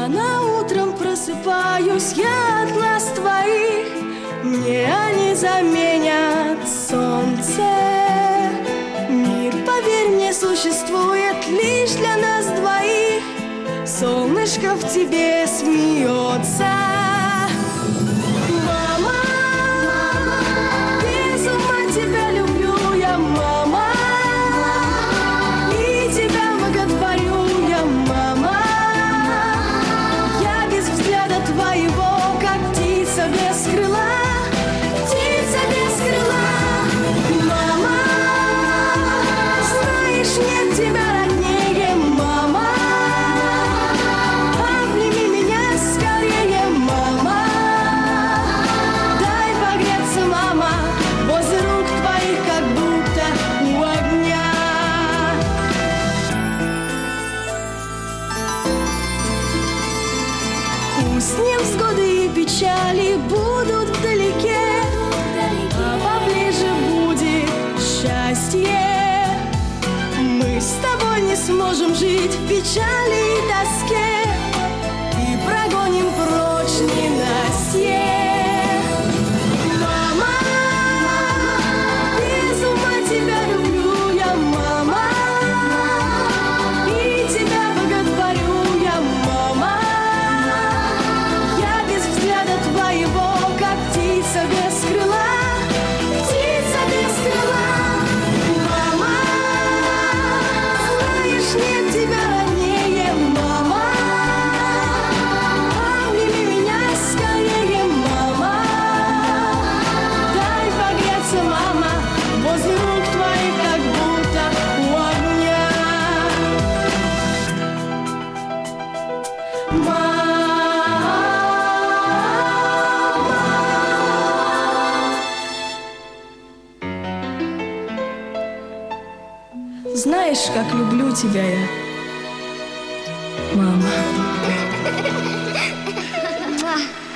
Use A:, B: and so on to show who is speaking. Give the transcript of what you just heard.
A: Рано утром просыпаюсь я от глаз твоих, мне они заменят солнце. Мир, поверь мне, существует лишь для нас двоих. Солнышко в тебе смеется. Мама, без ума тебя люблю я, мама, и тебя боготворю я, мама. Я без взгляда твоего, как птица без крыла, птица без крыла. Мама, знаешь, нет тебя роднее, мама. Обними меня скорее, мама. Дай погреться, мама, возле рук твоих, как будто у огня. Пусть невзгоды и печали будут вдалеке, а поближе будет счастье. Мы с тобой не сможем жить в печали и тоске, и прогоним прочь ненастье. Мама, без ума тебя люблю я, мама, и тебя боготворю я, мама. Я без взгляда твоего, как птица без крыла, птица без крыла. Мама, знаешь, нет тебя роднее, мама. Обними меня скорее, мама. Дай погреться, мама, возле рук твоих, как будто у огня. Знаешь, как люблю тебя я, мама.